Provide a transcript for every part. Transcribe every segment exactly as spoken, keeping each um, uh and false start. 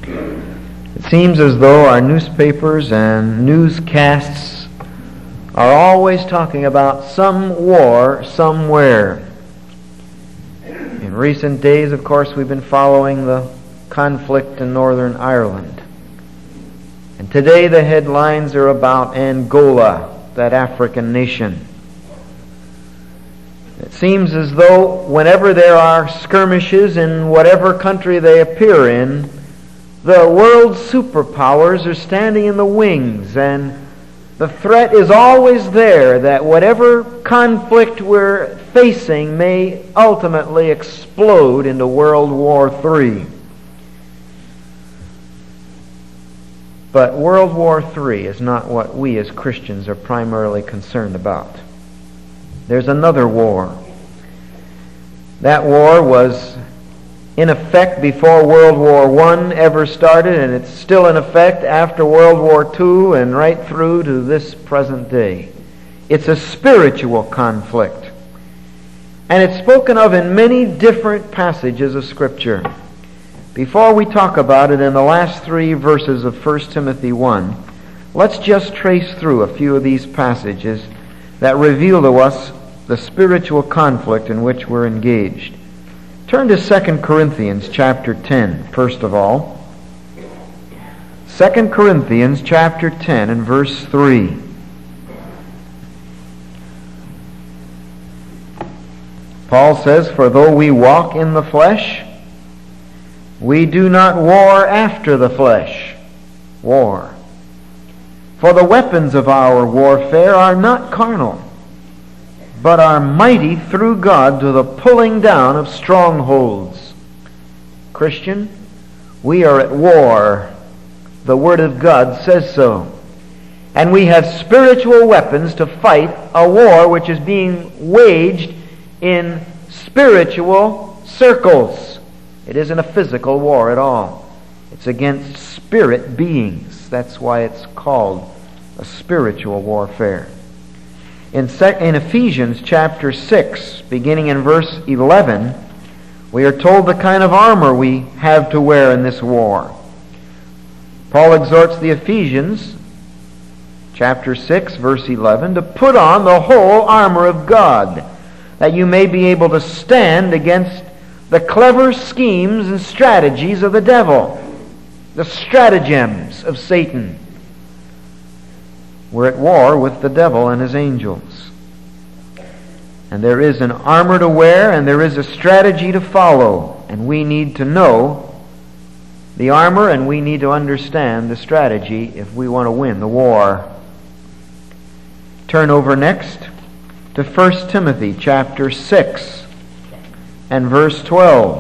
It seems as though our newspapers and newscasts are always talking about some war somewhere. In recent days, of course, we've been following the conflict in Northern Ireland. And today the headlines are about Angola, that African nation. It seems as though whenever there are skirmishes in whatever country they appear in, the world's superpowers are standing in the wings, and the threat is always there that whatever conflict we're facing may ultimately explode into World War Three. But World War Three is not what we as Christians are primarily concerned about. There's another war. That war was in effect before World War One ever started, and it's still in effect after World War Two and right through to this present day. It's a spiritual conflict. And it's spoken of in many different passages of Scripture. Before we talk about it in the last three verses of First Timothy one, let's just trace through a few of these passages that reveal to us the spiritual conflict in which we're engaged. Turn to Second Corinthians chapter ten, first of all. Second Corinthians chapter ten and verse three. Paul says, "For though we walk in the flesh, we do not war after the flesh." War. "For the weapons of our warfare are not carnal, but are mighty through God to the pulling down of strongholds." Christian, we are at war. The Word of God says so. And we have spiritual weapons to fight a war which is being waged in spiritual circles. It isn't a physical war at all. It's against spirit beings. That's why it's called a spiritual warfare. In, in Ephesians chapter six, beginning in verse eleven, we are told the kind of armor we have to wear in this war. Paul exhorts the Ephesians, chapter six, verse eleven, to put on the whole armor of God, that you may be able to stand against the clever schemes and strategies of the devil, the stratagems of Satan. We're at war with the devil and his angels. And there is an armor to wear, and there is a strategy to follow. And we need to know the armor, and we need to understand the strategy if we want to win the war. Turn over next to First Timothy chapter six and verse twelve.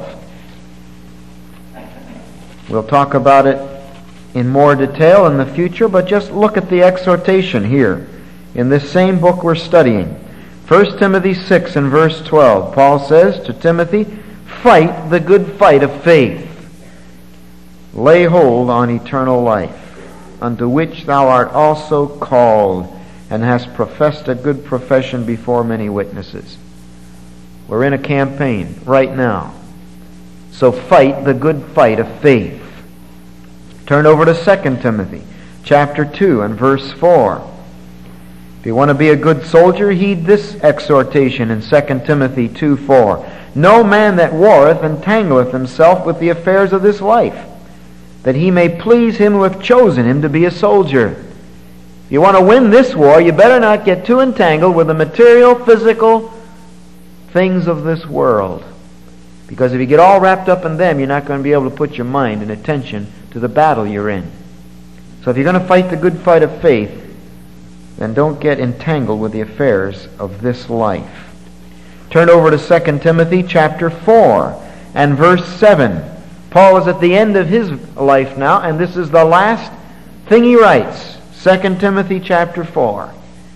We'll talk about it in more detail in the future, but just look at the exhortation here in this same book we're studying. First Timothy six and verse twelve. Paul says to Timothy, "Fight the good fight of faith. Lay hold on eternal life, unto which thou art also called, and hast professed a good profession before many witnesses." We're in a campaign right now. So fight the good fight of faith. Turn over to Second Timothy chapter two and verse four. If you want to be a good soldier, heed this exhortation in Second Timothy two four. "No man that warreth entangleth himself with the affairs of this life, that he may please him who hath chosen him to be a soldier." If you want to win this war, you better not get too entangled with the material, physical things of this world. Because if you get all wrapped up in them, you're not going to be able to put your mind and attention to the battle you're in. So if you're going to fight the good fight of faith, then don't get entangled with the affairs of this life. Turn over to Second Timothy chapter four and verse seven. Paul is at the end of his life now, and this is the last thing he writes. Second Timothy chapter four.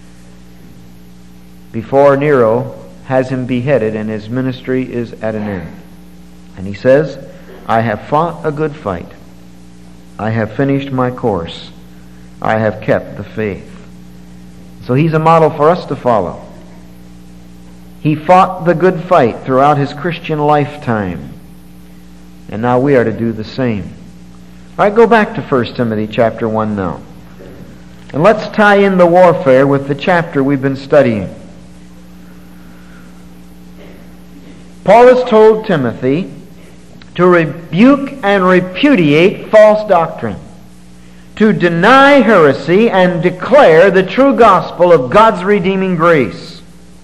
Before Nero has him beheaded and his ministry is at an end. And he says, "I have fought a good fight. I have finished my course. I have kept the faith." So he's a model for us to follow. He fought the good fight throughout his Christian lifetime. And now we are to do the same. right, go back to First Timothy chapter one now. And let's tie in the warfare with the chapter we've been studying. Paul has told Timothy to rebuke and repudiate false doctrine, to deny heresy and declare the true gospel of God's redeeming grace.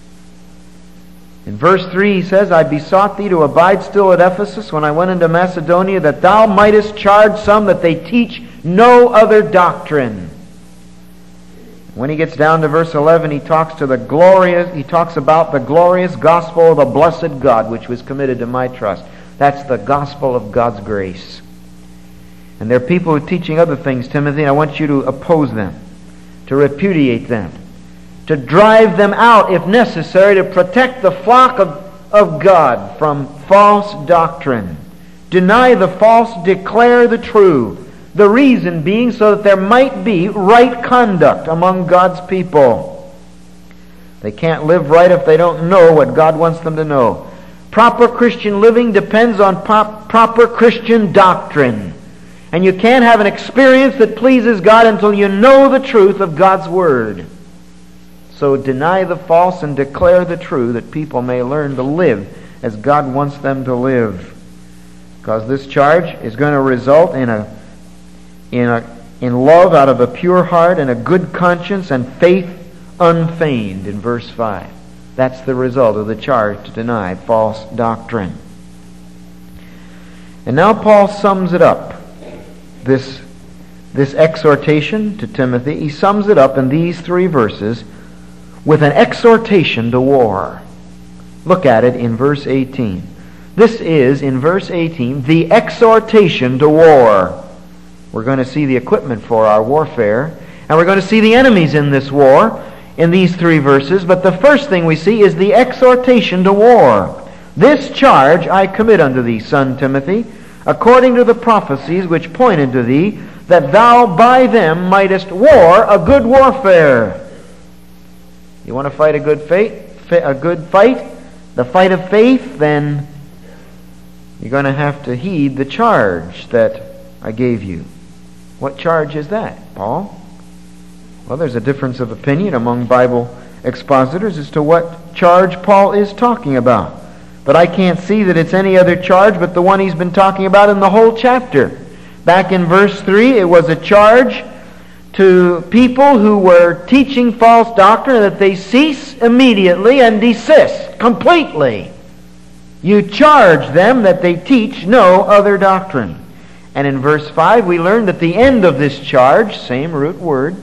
In verse three he says, I besought thee to abide still at Ephesus when I went into Macedonia, that thou mightest charge some that they teach no other doctrine. When he gets down to verse eleven, he talks to the glorious, he talks about the glorious gospel of the blessed God, which was committed to my trust. That's the gospel of God's grace. And there are people who are teaching other things, Timothy, and I want you to oppose them, to repudiate them, to drive them out, if necessary, to protect the flock of, of God from false doctrine. Deny the false, declare the true. The reason being so that there might be right conduct among God's people. They can't live right if they don't know what God wants them to know. Proper Christian living depends on pop, proper Christian doctrine. And you can't have an experience that pleases God until you know the truth of God's Word. So deny the false and declare the true, that people may learn to live as God wants them to live. Because this charge is going to result in a In, a, in love out of a pure heart and a good conscience and faith unfeigned in verse five. That's the result of the charge to deny false doctrine. And now Paul sums it up. This, this exhortation to Timothy, he sums it up in these three verses with an exhortation to war. Look at it in verse eighteen. This is, in verse eighteen, the exhortation to war. We're going to see the equipment for our warfare, and we're going to see the enemies in this war in these three verses. But the first thing we see is the exhortation to war. This charge I commit unto thee, son Timothy, according to the prophecies which pointed to thee, that thou by them mightest war a good warfare. You want to fight a good fight? A good fight? The fight of faith? Then you're going to have to heed the charge that I gave you. What charge is that, Paul? Well, there's a difference of opinion among Bible expositors as to what charge Paul is talking about. But I can't see that it's any other charge but the one he's been talking about in the whole chapter. Back in verse three, it was a charge to people who were teaching false doctrine that they cease immediately and desist completely. You charge them that they teach no other doctrine. And in verse five, we learn that the end of this charge, same root word,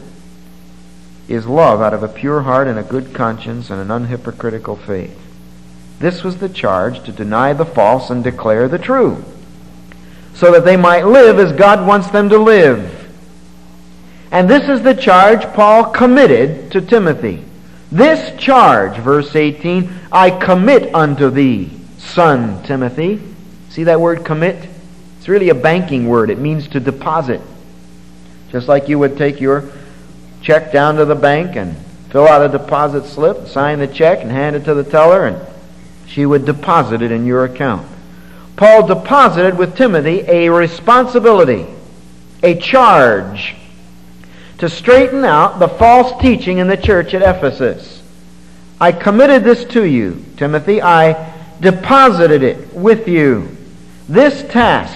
is love out of a pure heart and a good conscience and an unhypocritical faith. This was the charge to deny the false and declare the true, so that they might live as God wants them to live. And this is the charge Paul committed to Timothy. This charge, verse eighteen, I commit unto thee, son Timothy. See that word commit? It's really a banking word. It means to deposit. Just like you would take your check down to the bank and fill out a deposit slip, sign the check, and hand it to the teller, and she would deposit it in your account. Paul deposited with Timothy a responsibility, a charge, to straighten out the false teaching in the church at Ephesus. I committed this to you, Timothy. I deposited it with you. This task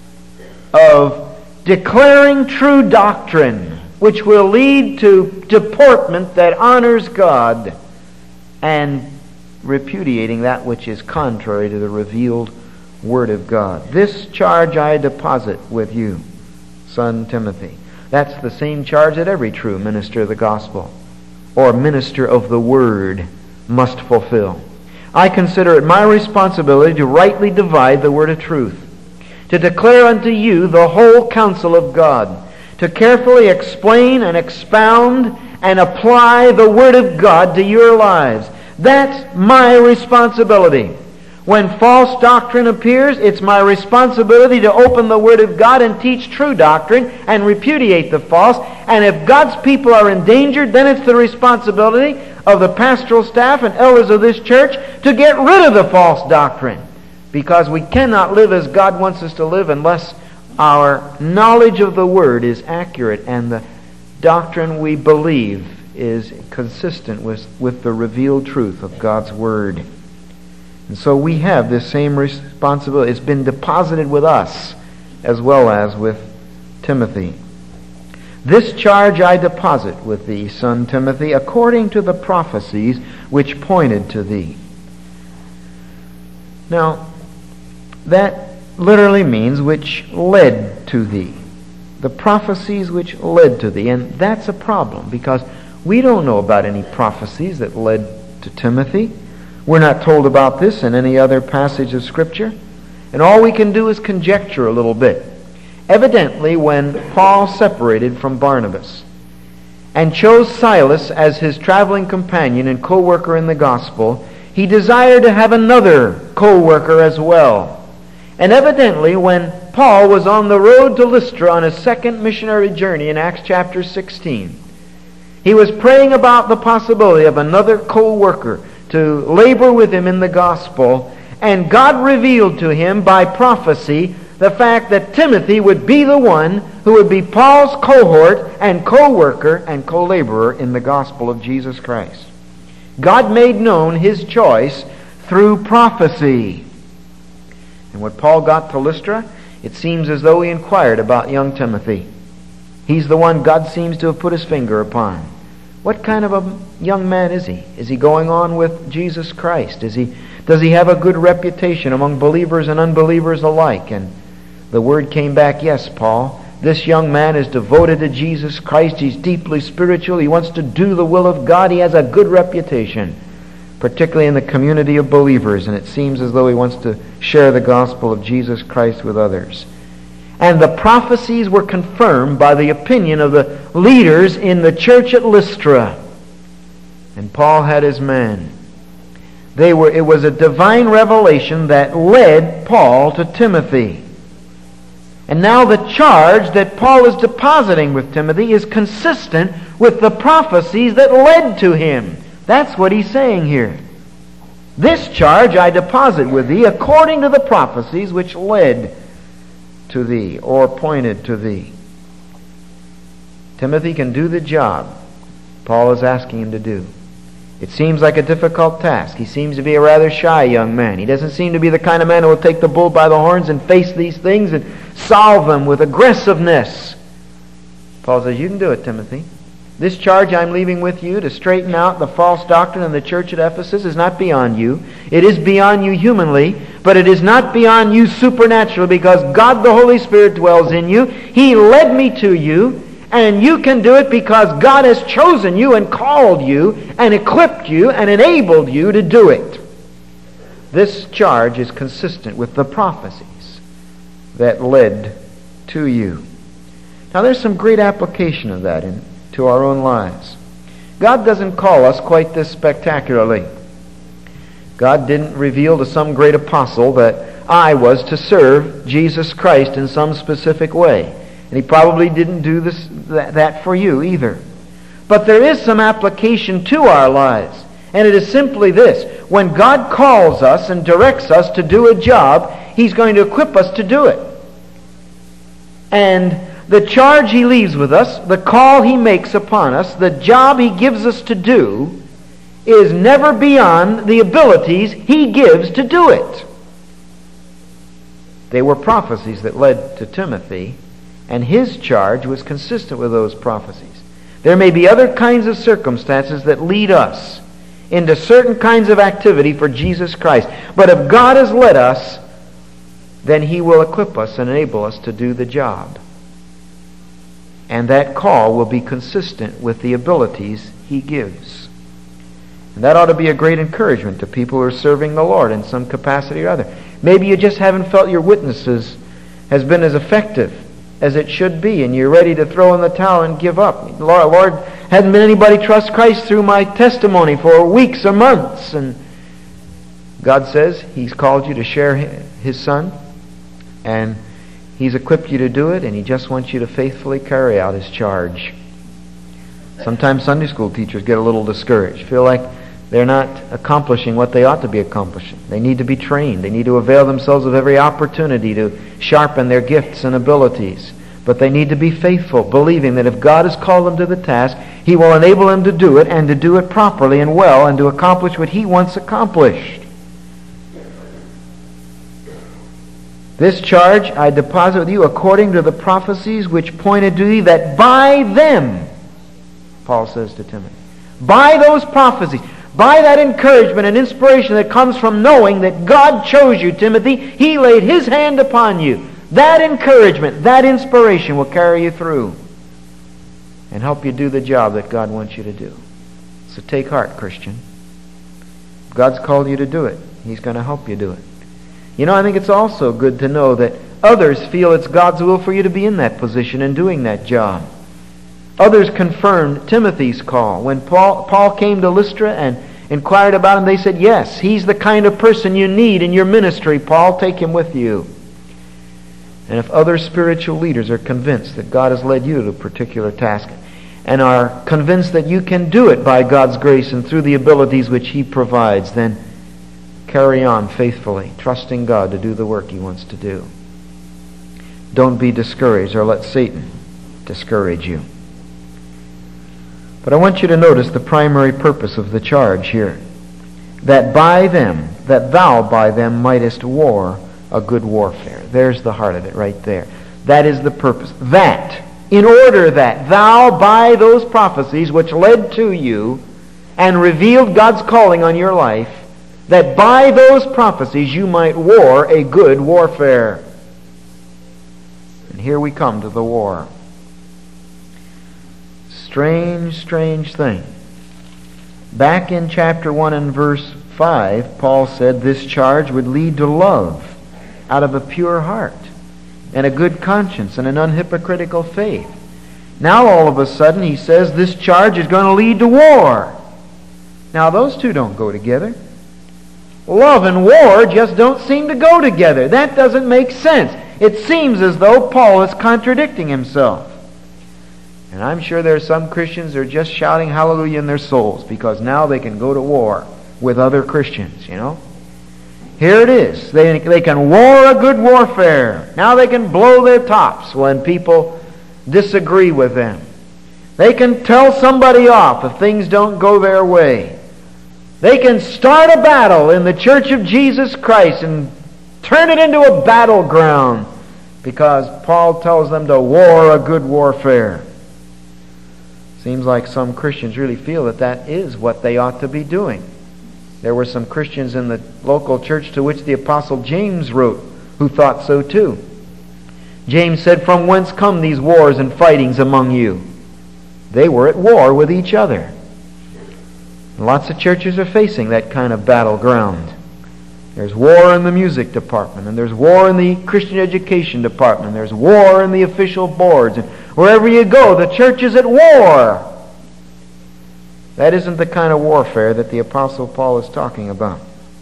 of declaring true doctrine, which will lead to deportment that honors God, and repudiating that which is contrary to the revealed Word of God. This charge I deposit with you, son Timothy. That's the same charge that every true minister of the gospel or minister of the Word must fulfill. I consider it my responsibility to rightly divide the word of truth, to declare unto you the whole counsel of God, to carefully explain and expound and apply the Word of God to your lives. That's my responsibility. When false doctrine appears, it's my responsibility to open the Word of God and teach true doctrine and repudiate the false. And if God's people are endangered, then it's the responsibility of the pastoral staff and elders of this church to get rid of the false doctrine. Because we cannot live as God wants us to live unless our knowledge of the Word is accurate and the doctrine we believe is consistent with, with the revealed truth of God's Word. And so we have this same responsibility. It's been deposited with us as well as with Timothy. This charge I deposit with thee, son Timothy, according to the prophecies which pointed to thee. Now, that literally means which led to thee. The prophecies which led to thee. And that's a problem because we don't know about any prophecies that led to Timothy. We're not told about this in any other passage of Scripture. And all we can do is conjecture a little bit. Evidently, when Paul separated from Barnabas and chose Silas as his traveling companion and co-worker in the gospel, he desired to have another co-worker as well. And evidently, when Paul was on the road to Lystra on his second missionary journey in Acts chapter sixteen, he was praying about the possibility of another co-worker to labor with him in the gospel, and God revealed to him by prophecy the fact that Timothy would be the one who would be Paul's cohort and co-worker and co-laborer in the gospel of Jesus Christ. God made known His choice through prophecy. And when Paul got to Lystra, it seems as though he inquired about young Timothy. He's the one God seems to have put His finger upon. What kind of a young man is he? Is he going on with Jesus Christ? Is he, does he have a good reputation among believers and unbelievers alike? And the word came back, yes, Paul, this young man is devoted to Jesus Christ. He's deeply spiritual. He wants to do the will of God. He has a good reputation, particularly in the community of believers. And it seems as though he wants to share the gospel of Jesus Christ with others. And the prophecies were confirmed by the opinion of the leaders in the church at Lystra. And Paul had his men. They were, it was a divine revelation that led Paul to Timothy. And now the charge that Paul is depositing with Timothy is consistent with the prophecies that led to him. That's what he's saying here. This charge I deposit with thee according to the prophecies which led to thee or pointed to thee. Timothy can do the job Paul is asking him to do. It seems like a difficult task. He seems to be a rather shy young man. He doesn't seem to be the kind of man who will take the bull by the horns and face these things and solve them with aggressiveness. Paul says, you can do it, Timothy. This charge I'm leaving with you to straighten out the false doctrine in the church at Ephesus is not beyond you. It is beyond you humanly, but it is not beyond you supernaturally because God the Holy Spirit dwells in you. He led me to you. And you can do it because God has chosen you and called you and equipped you and enabled you to do it. This charge is consistent with the prophecies that led to you. Now there's some great application of that into our own lives. God doesn't call us quite this spectacularly. God didn't reveal to some great apostle that I was to serve Jesus Christ in some specific way. And He probably didn't do this that, that for you either. But there is some application to our lives. And it is simply this. When God calls us and directs us to do a job, He's going to equip us to do it. And the charge He leaves with us, the call He makes upon us, the job He gives us to do, is never beyond the abilities He gives to do it. They were prophecies that led to Timothy, and his charge was consistent with those prophecies. There may be other kinds of circumstances that lead us into certain kinds of activity for Jesus Christ. But if God has led us, then He will equip us and enable us to do the job. And that call will be consistent with the abilities He gives. And that ought to be a great encouragement to people who are serving the Lord in some capacity or other. Maybe you just haven't felt your witnesses has been as effective as it should be, and you're ready to throw in the towel and give up. Lord, Lord, hadn't been anybody trust Christ through my testimony for weeks or months. And God says He's called you to share His Son, and He's equipped you to do it, and He just wants you to faithfully carry out His charge. Sometimes Sunday school teachers get a little discouraged, feel like they're not accomplishing what they ought to be accomplishing. They need to be trained. They need to avail themselves of every opportunity to sharpen their gifts and abilities. But they need to be faithful, believing that if God has called them to the task, He will enable them to do it, and to do it properly and well, and to accomplish what He wants accomplished. This charge I deposit with you according to the prophecies which pointed to thee, that by them, Paul says to Timothy, by those prophecies, by that encouragement and inspiration that comes from knowing that God chose you, Timothy, He laid His hand upon you. That encouragement, that inspiration will carry you through and help you do the job that God wants you to do. So take heart, Christian. God's called you to do it. He's going to help you do it. You know, I think it's also good to know that others feel it's God's will for you to be in that position and doing that job. Others confirmed Timothy's call. When Paul, Paul came to Lystra and inquired about him, they said, yes, he's the kind of person you need in your ministry, Paul. Take him with you. And if other spiritual leaders are convinced that God has led you to a particular task and are convinced that you can do it by God's grace and through the abilities which He provides, then carry on faithfully, trusting God to do the work He wants to do. Don't be discouraged or let Satan discourage you. But I want you to notice the primary purpose of the charge here. That by them, that thou by them mightest war a good warfare. There's the heart of it right there. That is the purpose. That, in order that thou by those prophecies which led to you and revealed God's calling on your life, that by those prophecies you might war a good warfare. And here we come to the war. Strange, strange thing. Back in chapter one and verse five, Paul said this charge would lead to love out of a pure heart and a good conscience and an unhypocritical faith. Now all of a sudden he says this charge is going to lead to war. Now those two don't go together. Love and war just don't seem to go together. That doesn't make sense. It seems as though Paul is contradicting himself. And I'm sure there are some Christians that are just shouting hallelujah in their souls because now they can go to war with other Christians, you know. Here it is. They, they can war a good warfare. Now they can blow their tops when people disagree with them. They can tell somebody off if things don't go their way. They can start a battle in the Church of Jesus Christ and turn it into a battleground because Paul tells them to war a good warfare. Seems like some Christians really feel that that is what they ought to be doing. There were some Christians in the local church to which the Apostle James wrote who thought so too. James said, from whence come these wars and fightings among you? They were at war with each other. And lots of churches are facing that kind of battleground. There's war in the music department, and there's war in the Christian education department, and there's war in the official boards, and wherever you go, the church is at war. That isn't the kind of warfare that the Apostle Paul is talking about.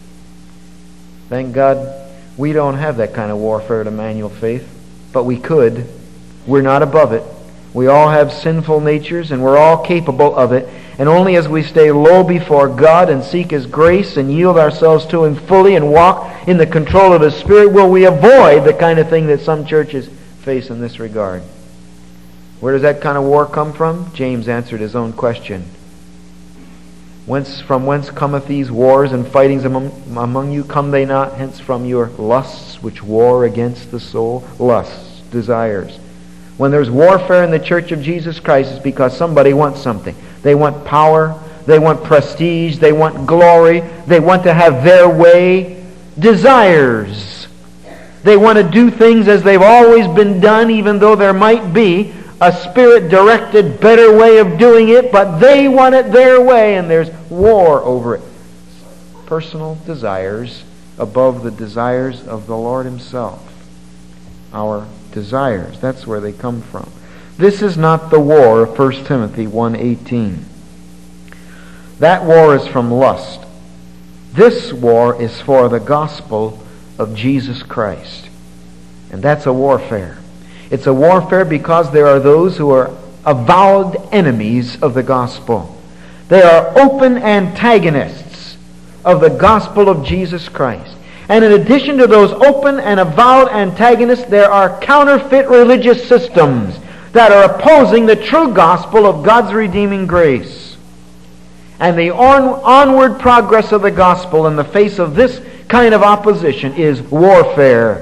Thank God we don't have that kind of warfare at Emmanuel Faith, but we could. We're not above it. We all have sinful natures, and we're all capable of it. And only as we stay low before God and seek His grace and yield ourselves to Him fully and walk in the control of His Spirit will we avoid the kind of thing that some churches face in this regard. Where does that kind of war come from? James answered his own question. Whence, from whence cometh these wars and fightings among, among you? Come they not hence from your lusts which war against the soul? Lusts, desires. When there's warfare in the Church of Jesus Christ, it's because somebody wants something. They want power, they want prestige, they want glory, they want to have their way. Desires. They want to do things as they've always been done, even though there might be a Spirit-directed, better way of doing it, but they want it their way, and there's war over it. Personal desires above the desires of the Lord Himself. Our desires, that's where they come from. This is not the war of First Timothy one eighteen. That war is from lust. This war is for the gospel of Jesus Christ. And that's a warfare. It's a warfare because there are those who are avowed enemies of the gospel. They are open antagonists of the gospel of Jesus Christ. And in addition to those open and avowed antagonists, there are counterfeit religious systems that are opposing the true gospel of God's redeeming grace. And the on- onward progress of the gospel in the face of this kind of opposition is warfare.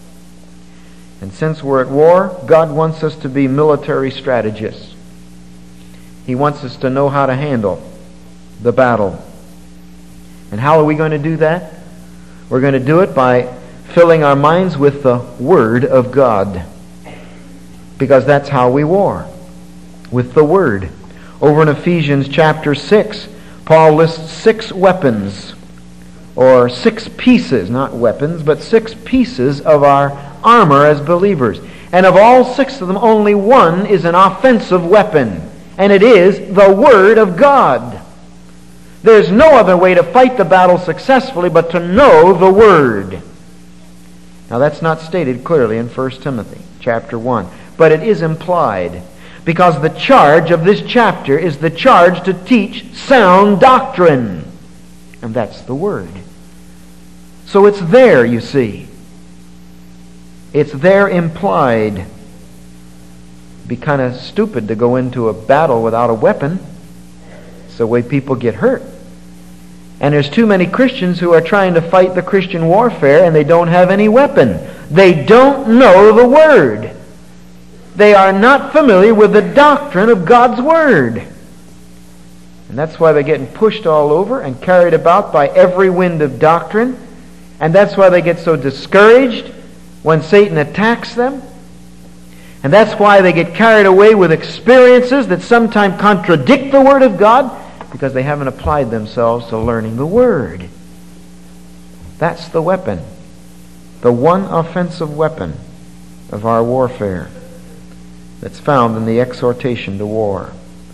And since we're at war, God wants us to be military strategists. He wants us to know how to handle the battle. And how are we going to do that? We're going to do it by filling our minds with the Word of God. Because that's how we war. With the Word. Over in Ephesians chapter six, Paul lists six weapons, or six pieces, not weapons, but six pieces of our armor as believers. And of all six of them, only one is an offensive weapon. And it is the Word of God. There's no other way to fight the battle successfully but to know the Word. Now that's not stated clearly in First Timothy chapter one, but it is implied. Because the charge of this chapter is the charge to teach sound doctrine. And that's the Word. So it's there, you see. It's there implied. It'd be kind of stupid to go into a battle without a weapon. It's the way people get hurt. And there's too many Christians who are trying to fight the Christian warfare and they don't have any weapon. They don't know the Word. They are not familiar with the doctrine of God's Word. And that's why they're getting pushed all over and carried about by every wind of doctrine. And that's why they get so discouraged when Satan attacks them. And that's why they get carried away with experiences that sometimes contradict the Word of God, because they haven't applied themselves to learning the Word. That's the weapon. The one offensive weapon of our warfare that's found in the exhortation to war.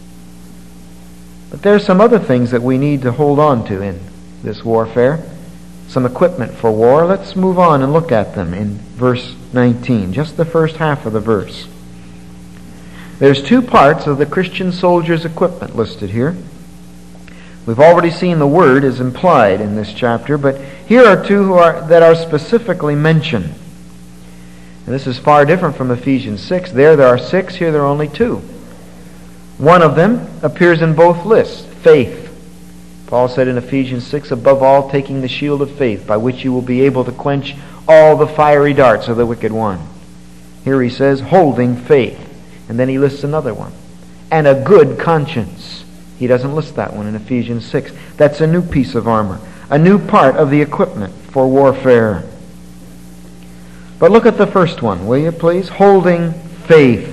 But there are some other things that we need to hold on to in this warfare. Some equipment for war. Let's move on and look at them in verse nineteen, just the first half of the verse. There's two parts of the Christian soldier's equipment listed here. We've already seen the Word is implied in this chapter, but here are two who are, that are specifically mentioned. And this is far different from Ephesians six. There there are six, here there are only two. One of them appears in both lists, faith. Paul said in Ephesians six, above all, taking the shield of faith, by which you will be able to quench all the fiery darts of the wicked one. Here he says, holding faith. And then he lists another one. And a good conscience. He doesn't list that one in Ephesians six. That's a new piece of armor. A new part of the equipment for warfare. But look at the first one, will you please? Holding faith.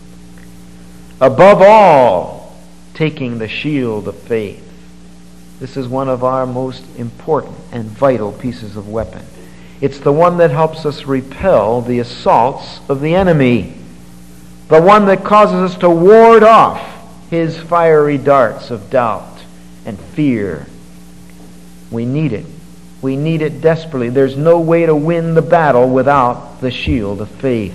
Above all, taking the shield of faith. This is one of our most important and vital pieces of weapon. It's the one that helps us repel the assaults of the enemy. The one that causes us to ward off his fiery darts of doubt and fear. We need it. We need it desperately. There's no way to win the battle without the shield of faith.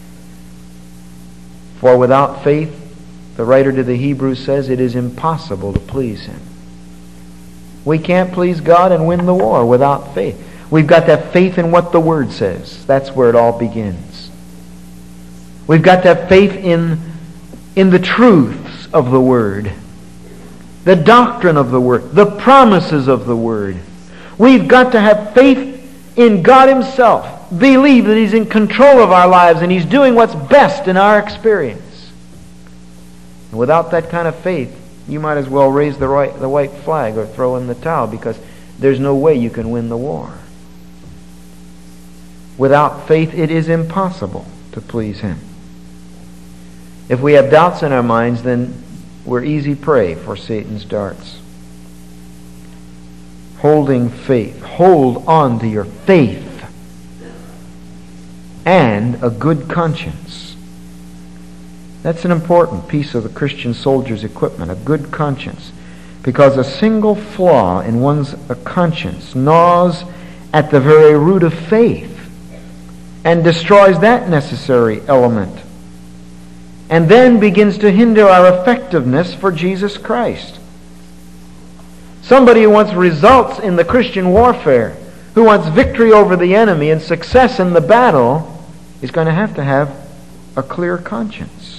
For without faith, the writer to the Hebrews says, it is impossible to please Him. We can't please God and win the war without faith. We've got to have faith in what the Word says. That's where it all begins. We've got to have faith in, in the truths of the Word, the doctrine of the Word, the promises of the Word. We've got to have faith in God Himself. Believe that He's in control of our lives and He's doing what's best in our experience. And without that kind of faith, you might as well raise the, right, the white flag or throw in the towel, because there's no way you can win the war. Without faith, it is impossible to please Him. If we have doubts in our minds, then we're easy prey for Satan's darts. Holding faith. Hold on to your faith and a good conscience. That's an important piece of the Christian soldier's equipment, a good conscience. Because a single flaw in one's conscience gnaws at the very root of faith and destroys that necessary element, and then begins to hinder our effectiveness for Jesus Christ. Somebody who wants results in the Christian warfare, who wants victory over the enemy and success in the battle, is going to have to have a clear conscience.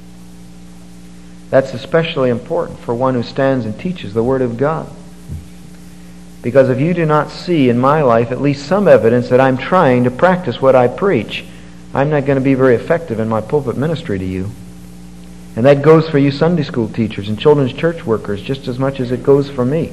That's especially important for one who stands and teaches the Word of God. Because if you do not see in my life at least some evidence that I'm trying to practice what I preach, I'm not going to be very effective in my pulpit ministry to you. And that goes for you Sunday school teachers and children's church workers just as much as it goes for me.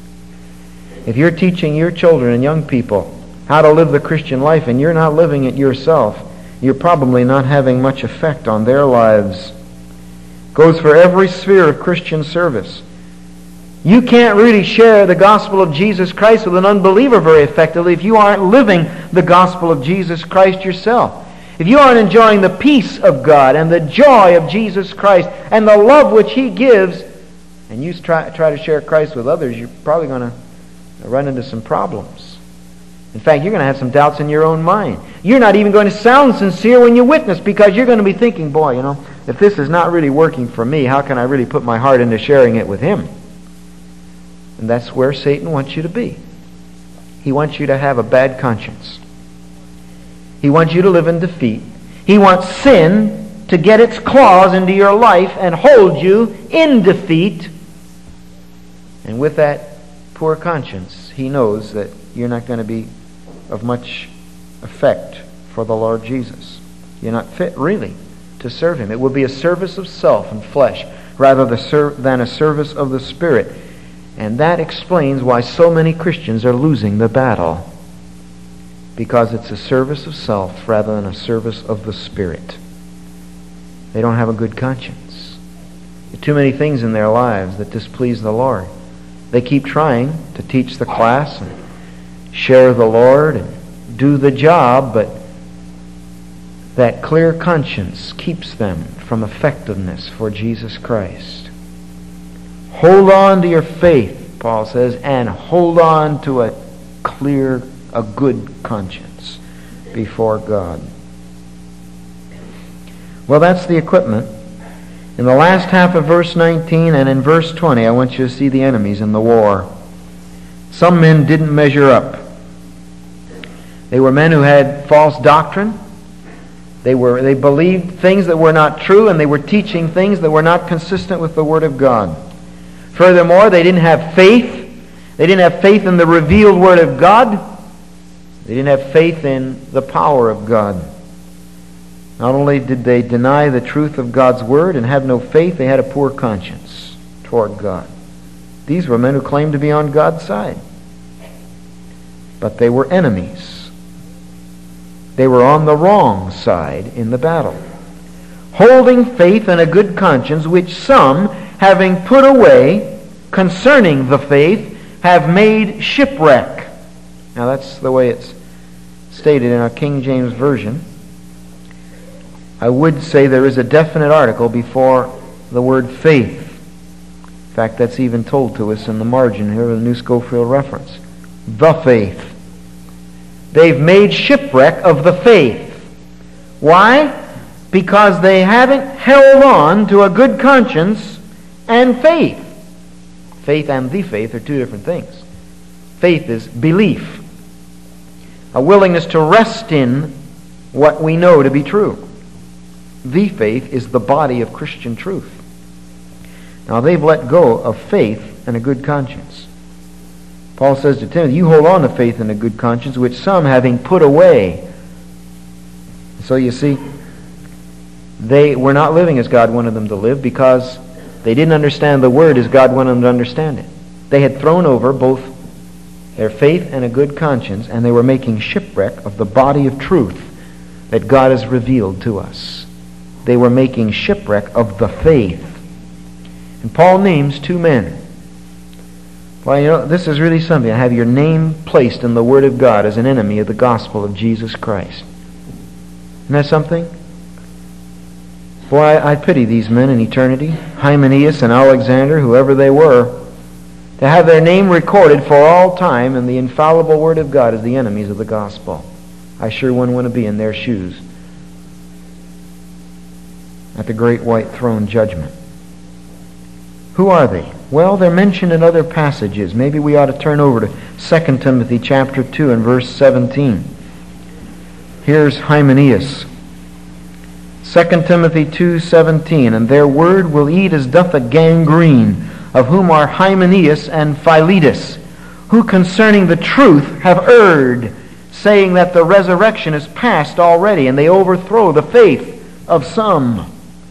If you're teaching your children and young people how to live the Christian life and you're not living it yourself, you're probably not having much effect on their lives. Goes for every sphere of Christian service. You can't really share the gospel of Jesus Christ with an unbeliever very effectively if you aren't living the gospel of Jesus Christ yourself. If you aren't enjoying the peace of God and the joy of Jesus Christ and the love which He gives, and you try, try to share Christ with others, you're probably going to run into some problems. In fact, you're going to have some doubts in your own mind. You're not even going to sound sincere when you witness because you're going to be thinking, boy, you know, if this is not really working for me, how can I really put my heart into sharing it with him? And that's where Satan wants you to be. He wants you to have a bad conscience. He wants you to live in defeat. He wants sin to get its claws into your life and hold you in defeat. And with that poor conscience, he knows that you're not going to be of much effect for the Lord Jesus. You're not fit, really, to serve Him. It will be a service of self and flesh rather than a service of the Spirit. And that explains why so many Christians are losing the battle. Because it's a service of self rather than a service of the Spirit. They don't have a good conscience. There are too many things in their lives that displease the Lord. They keep trying to teach the class and share the Lord and do the job, but that clear conscience keeps them from effectiveness for Jesus Christ. Hold on to your faith, Paul says, and hold on to a clear, a good conscience before God. Well, that's the equipment. In the last half of verse nineteen and in verse twenty, I want you to see the enemies in the war. Some men didn't measure up. They were men who had false doctrine. They were they believed things that were not true, and they were teaching things that were not consistent with the Word of God. Furthermore, they didn't have faith. They didn't have faith in the revealed Word of God. They didn't have faith in the power of God. Not only did they deny the truth of God's Word and have no faith, they had a poor conscience toward God. These were men who claimed to be on God's side. But they were enemies. They were on the wrong side in the battle. Holding faith and a good conscience, which some, having put away concerning the faith, have made shipwreck. Now that's the way it's stated in our King James Version. I would say there is a definite article before the word faith. In fact, that's even told to us in the margin here of the New Schofield Reference. The faith. They've made shipwreck of the faith. Why? Because they haven't held on to a good conscience and faith. Faith and the faith are two different things. Faith is belief. A willingness to rest in what we know to be true. The faith is the body of Christian truth. Now they've let go of faith and a good conscience. Paul says to Timothy, you hold on to faith and a good conscience, which some having put away. So you see, they were not living as God wanted them to live because they didn't understand the Word as God wanted them to understand it. They had thrown over both their faith and a good conscience, and they were making shipwreck of the body of truth that God has revealed to us. They were making shipwreck of the faith. And Paul names two men. Well, you know, this is really something. To have your name placed in the Word of God as an enemy of the gospel of Jesus Christ. Isn't that something? Boy, I, I pity these men in eternity, Hymenaeus and Alexander, whoever they were, to have their name recorded for all time in the infallible Word of God as the enemies of the gospel. I sure wouldn't want to be in their shoes at the great white throne judgment. Who are they? Well, they're mentioned in other passages. Maybe we ought to turn over to Second Timothy chapter two and verse seventeen. Here's Hymenaeus. Second Timothy two seventeen, and their word will eat as doth a gangrene, of whom are Hymenaeus and Philetus, who concerning the truth have erred, saying that the resurrection is past already, and they overthrow the faith of some.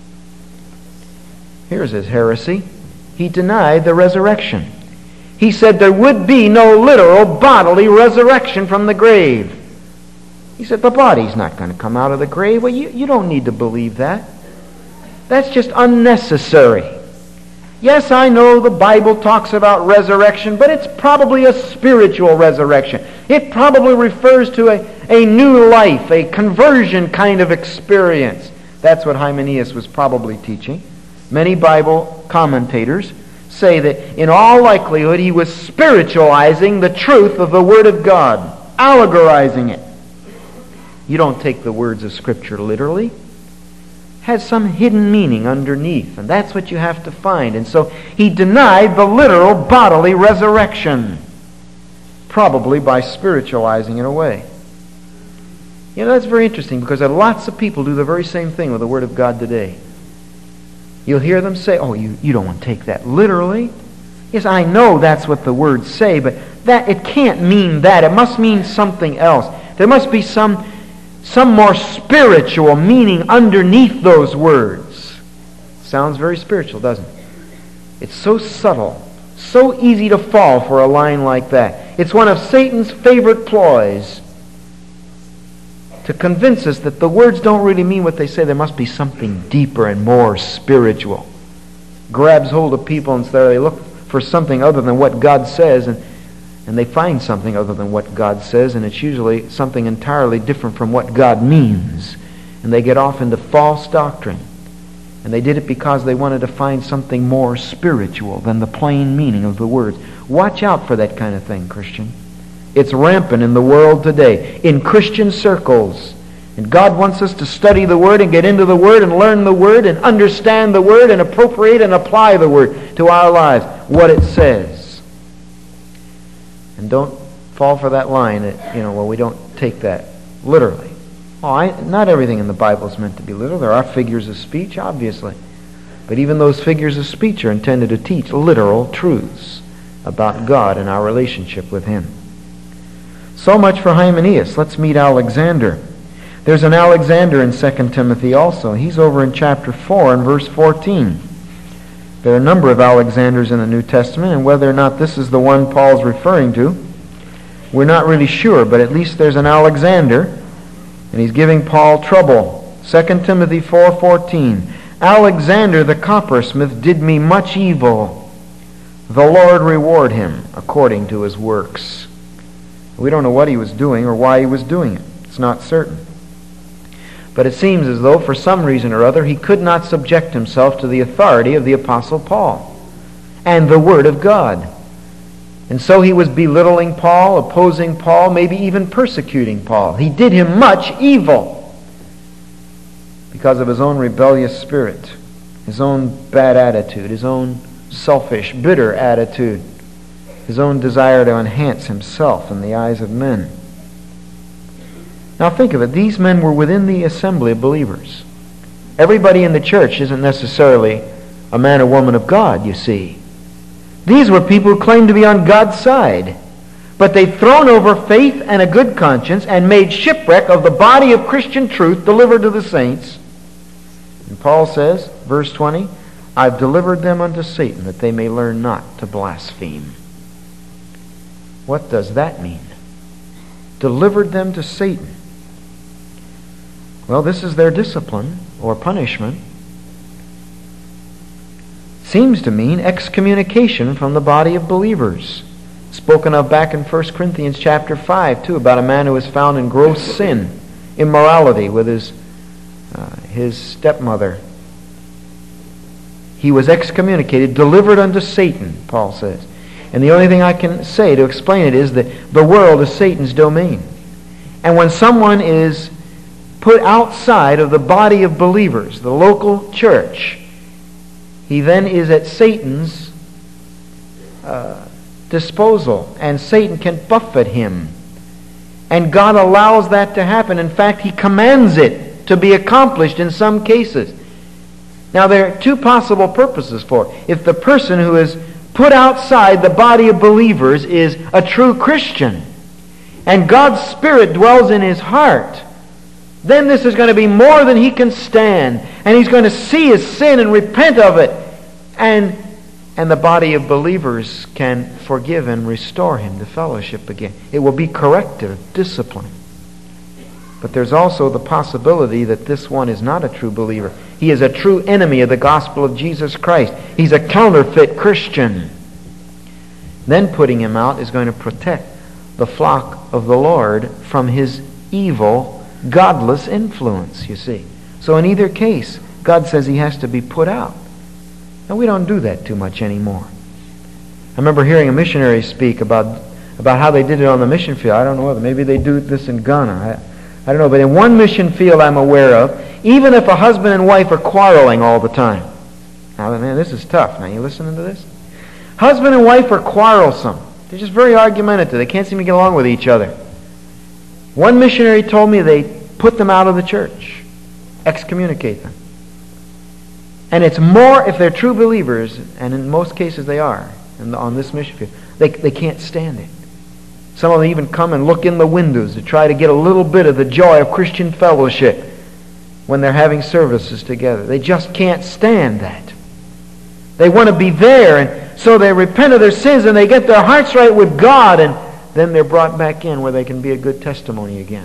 Here's his heresy. He denied the resurrection. He said there would be no literal bodily resurrection from the grave. He said the body's not going to come out of the grave. Well, you, you don't need to believe that. That's just unnecessary. Yes, I know the Bible talks about resurrection, but it's probably a spiritual resurrection. It probably refers to a, a new life, a conversion kind of experience. That's what Hymenaeus was probably teaching. Many Bible commentators say that in all likelihood he was spiritualizing the truth of the Word of God, allegorizing it. You don't take the words of Scripture literally. It has some hidden meaning underneath, and that's what you have to find. And so he denied the literal bodily resurrection, probably by spiritualizing it away. You know, that's very interesting because lots of people do the very same thing with the Word of God today. You'll hear them say, oh, you, you don't want to take that literally. Yes, I know that's what the words say, but that it can't mean that. It must mean something else. There must be some, some more spiritual meaning underneath those words. Sounds very spiritual, doesn't it? It's so subtle, so easy to fall for a line like that. It's one of Satan's favorite ploys to convince us that the words don't really mean what they say. There must be something deeper and more spiritual. Grabs hold of people and they look for something other than what God says, and, and they find something other than what God says, and it's usually something entirely different from what God means. And they get off into false doctrine. And they did it because they wanted to find something more spiritual than the plain meaning of the words. Watch out for that kind of thing, Christian. It's rampant in the world today, in Christian circles. And God wants us to study the Word and get into the Word and learn the Word and understand the Word and appropriate and apply the Word to our lives, what it says. And don't fall for that line that, you know, well, we don't take that literally. Oh, I, not everything in the Bible is meant to be literal. There are figures of speech, obviously. But even those figures of speech are intended to teach literal truths about God and our relationship with Him. So much for Hymenaeus. Let's meet Alexander. There's an Alexander in Second Timothy also. He's over in chapter four and verse fourteen. There are a number of Alexanders in the New Testament, and whether or not this is the one Paul's referring to, we're not really sure, but at least there's an Alexander, and he's giving Paul trouble. Second Timothy four fourteen. Alexander the coppersmith did me much evil. The Lord reward him according to his works. We don't know what he was doing or why he was doing it. It's not certain. But it seems as though for some reason or other he could not subject himself to the authority of the Apostle Paul and the Word of God. And so he was belittling Paul, opposing Paul, maybe even persecuting Paul. He did him much evil because of his own rebellious spirit, his own bad attitude, his own selfish, bitter attitude, his own desire to enhance himself in the eyes of men. Now think of it. These men were within the assembly of believers. Everybody in the church isn't necessarily a man or woman of God, you see. These were people who claimed to be on God's side. But they'd thrown over faith and a good conscience and made shipwreck of the body of Christian truth delivered to the saints. And Paul says, verse twenty, I've delivered them unto Satan that they may learn not to blaspheme. What does that mean? Delivered them to Satan. Well, this is their discipline or punishment. Seems to mean excommunication from the body of believers. Spoken of back in First Corinthians chapter five, too, about a man who was found in gross sin, immorality with his, uh, his stepmother. He was excommunicated, delivered unto Satan, Paul says. And the only thing I can say to explain it is that the world is Satan's domain. And when someone is put outside of the body of believers, the local church, he then is at Satan's uh, disposal, and Satan can buffet him. And God allows that to happen. In fact, He commands it to be accomplished in some cases. Now, there are two possible purposes for it. If the person who is put outside the body of believers is a true Christian, and God's Spirit dwells in his heart, then this is going to be more than he can stand. And he's going to see his sin and repent of it. And, and the body of believers can forgive and restore him to fellowship again. It will be corrective, discipline. But there's also the possibility that this one is not a true believer. He is a true enemy of the gospel of Jesus Christ. He's a counterfeit Christian. Then putting him out is going to protect the flock of the Lord from his evil, godless influence, you see. So in either case, God says he has to be put out. Now, we don't do that too much anymore. I remember hearing a missionary speak about, about how they did it on the mission field. I don't know whether, maybe they do this in Ghana. I, I don't know, but in one mission field I'm aware of, even if a husband and wife are quarreling all the time. Now, man, this is tough. Now, you listening to this? Husband and wife are quarrelsome. They're just very argumentative. They can't seem to get along with each other. One missionary told me they put them out of the church, excommunicate them. And it's more, if they're true believers, and in most cases they are, and on this mission field, they, they can't stand it. Some of them even come and look in the windows to try to get a little bit of the joy of Christian fellowship when they're having services together. They just can't stand that. They want to be there, and so they repent of their sins and they get their hearts right with God, and then they're brought back in where they can be a good testimony again.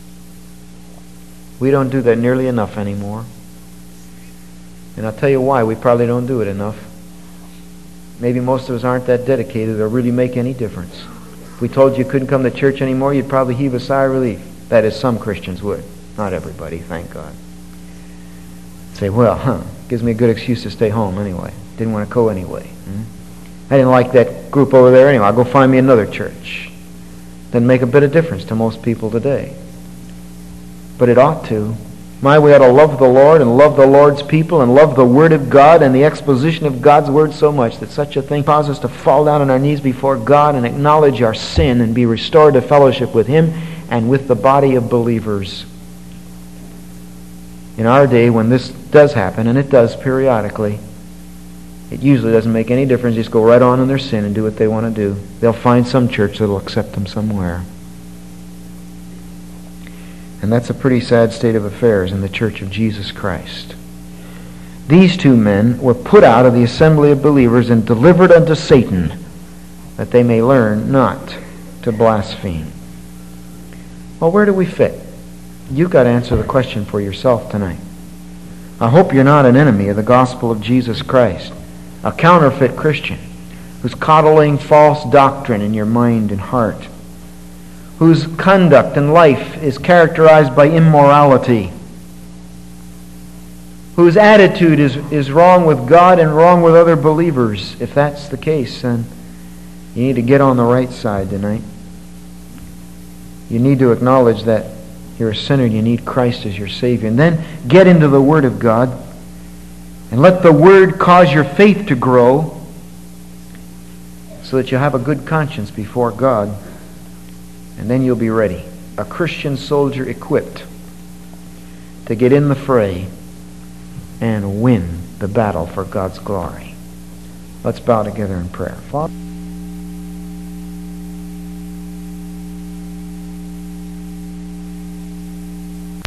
We don't do that nearly enough anymore. And I'll tell you why we probably don't do it enough. Maybe most of us aren't that dedicated or really make any difference. If we told you you couldn't come to church anymore, you'd probably heave a sigh of relief. That is, some Christians would. Not everybody, thank God. Say, well, huh, gives me a good excuse to stay home anyway. Didn't want to go anyway. Hmm? I didn't like that group over there anyway. I'll go find me another church. Doesn't make a bit of difference to most people today. But it ought to. My, we ought to love the Lord and love the Lord's people and love the Word of God and the exposition of God's Word so much that such a thing causes us to fall down on our knees before God and acknowledge our sin and be restored to fellowship with Him and with the body of believers. In our day, when this does happen, and it does periodically, it usually doesn't make any difference. Just go right on in their sin and do what they want to do. They'll find some church that will accept them somewhere. And that's a pretty sad state of affairs in the Church of Jesus Christ. These two men were put out of the assembly of believers and delivered unto Satan, that they may learn not to blaspheme. Well, where do we fit? You've got to answer the question for yourself tonight. I hope you're not an enemy of the gospel of Jesus Christ, a counterfeit Christian who's coddling false doctrine in your mind and heart, whose conduct and life is characterized by immorality, whose attitude is, is wrong with God and wrong with other believers. If that's the case, then you need to get on the right side tonight. You need to acknowledge that you're a sinner and you need Christ as your Savior. And then get into the Word of God and let the Word cause your faith to grow so that you'll have a good conscience before God. And then you'll be ready, a Christian soldier equipped to get in the fray and win the battle for God's glory. Let's bow together in prayer. Father,